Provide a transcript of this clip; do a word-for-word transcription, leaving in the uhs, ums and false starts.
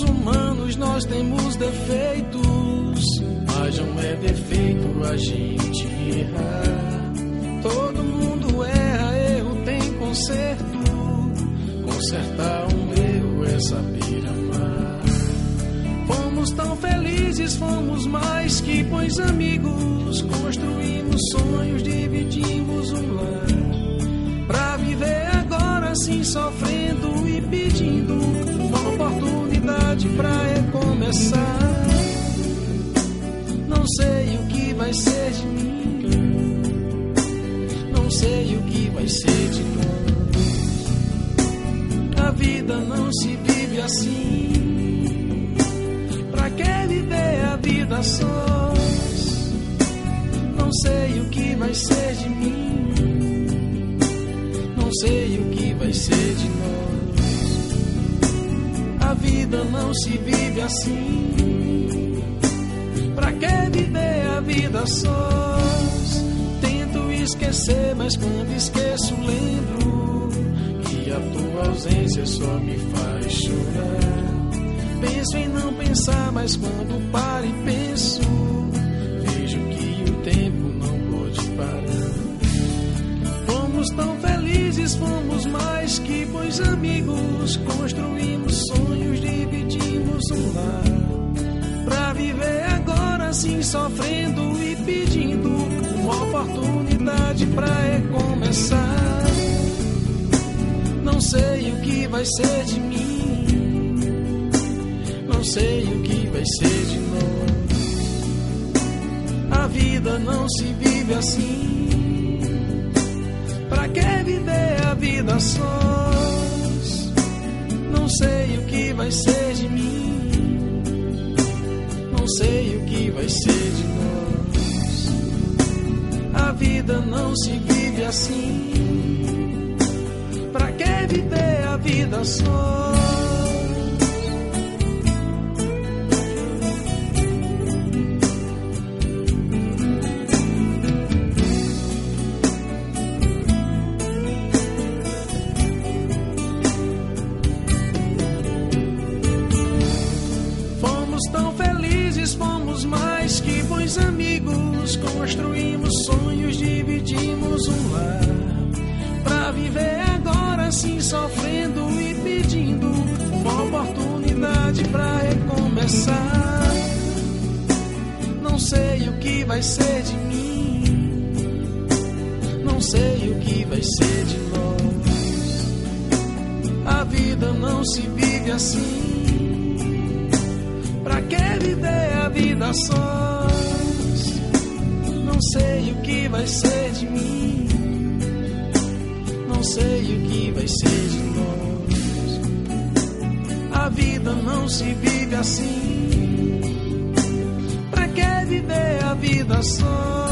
humanos, nós temos defeitos, mas não é defeito a gente errar. Todo mundo erra, erro tem conserto. Consertar um erro é saber amar. Fomos tão felizes, fomos mais que bons amigos. Construímos sonhos, dividimos um lar. Pra viver agora assim, sofrendo e pedindo uma oportunidade pra recomeçar. Não sei o que vai ser de mim, não sei o que vai ser de nós. A vida não se vive assim. Pra que viver a vida sós? Não sei o que vai ser de mim, não sei o que vai ser de nós. A vida não se vive assim. Pra que viver a vida sós? Tento esquecer, mas quando esqueço lembro que a tua ausência só me faz chorar. Penso em não pensar, mas quando paro e penso, vejo que o tempo não pode parar. Fomos tão felizes, fomos mais que bons amigos. Construímos sonhos, dividimos um lar. Pra viver agora assim, sofrendo e pedindo uma oportunidade pra recomeçar. Não sei o que vai ser de mim, não sei o que vai ser de nós. A vida não se vive assim. Pra que viver a vida sós? Não sei o que vai ser de mim, não sei o que vai ser de nós. A vida não se vive assim. Pra que viver a vida só? Fomos tão felizes, fomos mais que bons amigos. Construímos sonhos, dividimos um lar. Pra viver agora assim, sofrendo e pedindo uma oportunidade pra recomeçar. Não sei o que vai ser de mim, não sei o que vai ser de nós. A vida não se vive assim. Pra que viver a vida sós? Não sei o que vai ser de mim, não sei o que vai ser de nós. A vida não se vive assim. Pra que viver a vida só?